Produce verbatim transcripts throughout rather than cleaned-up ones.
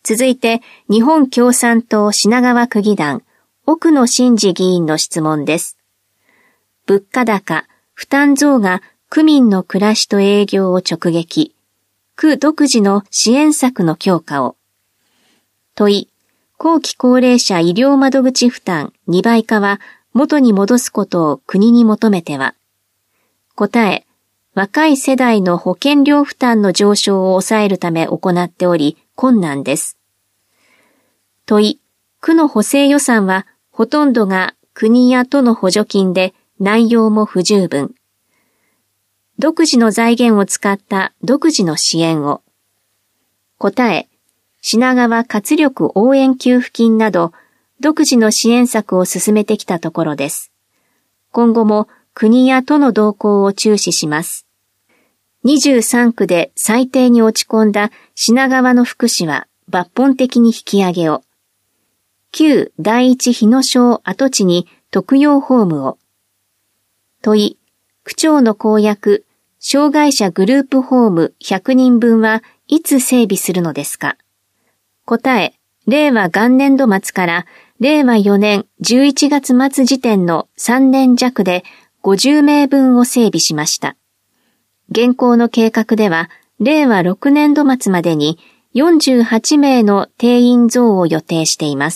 続いて、日本共産党品川区議団、奥野慎二議員の質問です。物価高、負担増が区民の暮らしと営業を直撃。区独自の支援策の強化を。問い、後期高齢者医療窓口負担にばい化は元に戻すことを国に求めては。答え、若い世代の保険料負担の上昇を抑えるため行っており困難です。問い、区の補正予算はほとんどが国や都の補助金で内容も不十分。独自の財源を使った独自の支援を。答え、品川活力応援給付金など独自の支援策を進めてきたところです。今後も国や都の動向を注視します。にじゅうさんくで最低に落ち込んだ品川の福祉は抜本的に引き上げを。旧第一日野町跡地に特養ホームを。問い、区長の公約、障害者グループホームひゃくにんぶんはいつ整備するのですか。答え、令和元年度末から令和よねんじゅういちがつ末時点のさんねんじゃくでごじゅうめいぶんを整備しました。現行の計画では、令和ろくねんど末までによんじゅうはちめいの定員増を予定しています。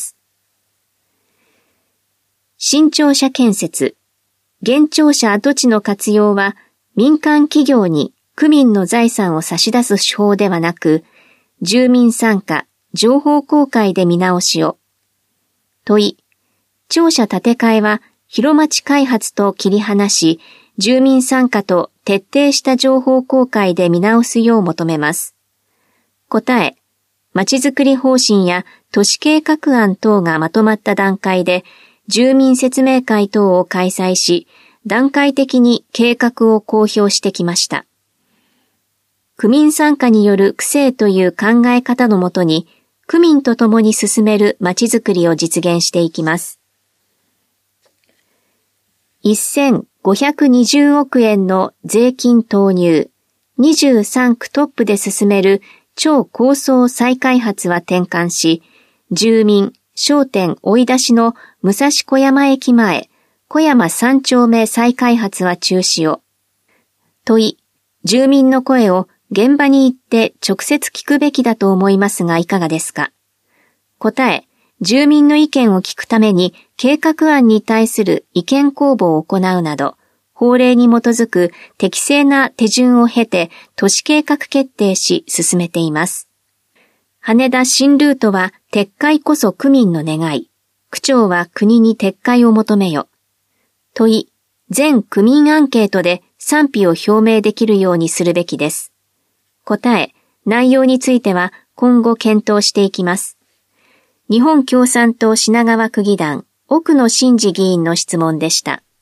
新庁舎建設、現庁舎跡地の活用は民間企業に区民の財産を差し出す手法ではなく、住民参加、情報公開で見直しを。問い、庁舎建て替えは広町開発と切り離し、住民参加と徹底した情報公開で見直すよう求めます。答え、まちづくり方針や都市計画案等がまとまった段階で、住民説明会等を開催し、段階的に計画を公表してきました。区民参加による区政という考え方のもとに、区民と共に進めるまちづくりを実現していきます。せんごひゃくにじゅうおくえんの税金投入、にじゅうさんくトップで進める超高層再開発は転換し、住民、商店追い出しの武蔵小山駅前、小山三丁目再開発は中止を。問い、住民の声を現場に行って直接聞くべきだと思いますがいかがですか。答え、住民の意見を聞くために計画案に対する意見公募を行うなど、法令に基づく適正な手順を経て都市計画決定し進めています。羽田新ルートは撤回こそ区民の願い。区長は国に撤回を求めよ。問い、全区民アンケートで賛否を表明できるようにするべきです。答え、内容については今後検討していきます。日本共産党品川区議団、奥野慎二議員の質問でした。